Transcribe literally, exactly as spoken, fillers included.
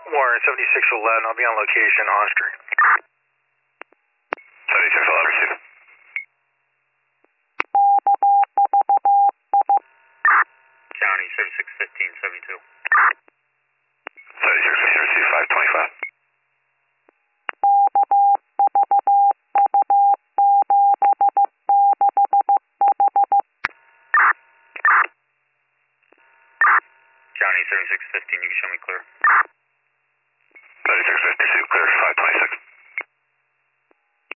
Warren, seventy-six eleven, I'll be on location, on street. seventy-six eleven, received. County, seventy-six fifteen, seventy-two. seventy-six fifteen, received, five twenty-five. County, seventy-six fifteen, you can show me clear. seventy-six fifteen, received, clear, five